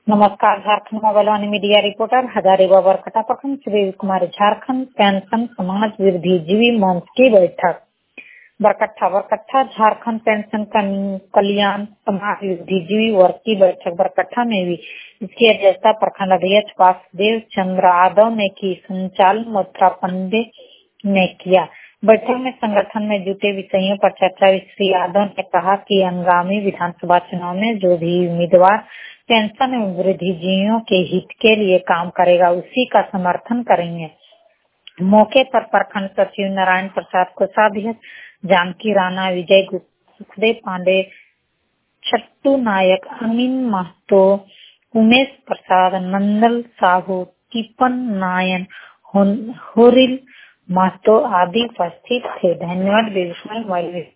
नमस्कार। Jharkhand mobile Vani media reporter Hazaribagh Barkatta प्रखंड Subir Kumar. Jharkhand pension समाज वृद्धिजीवी मंच की बैठक बरकट्टा झारखंड पेंशन कल्याण समाज वृद्धिजीवी वर्ग की बैठक बरकट्टा में हुई। इसकी अध्यक्षता प्रखंड अध्यक्ष वासुदेव चंद्र यादव ने की। संचालन मथुरा पंडे ने किया। बैठक में संगठन में जुटे विषयों पर चर्चा। श्री यादव ने कहा कि आगामी विधानसभा चुनाव में जो भी उम्मीदवार पेंशन एवं वृद्धिजीवियों के हित के लिए काम करेगा उसी का समर्थन करेंगे। मौके पर प्रखंड सचिव नारायण प्रसाद कोषाध्यक्ष, जानकी राणा, विजय सुखदेव पांडे, छट्टू नायक, अमीन महतो, उमेश प्रसाद, नंदल साहू, टिपन नायन, होरिल महतो आदि उपस्थित थे। धन्यवाद।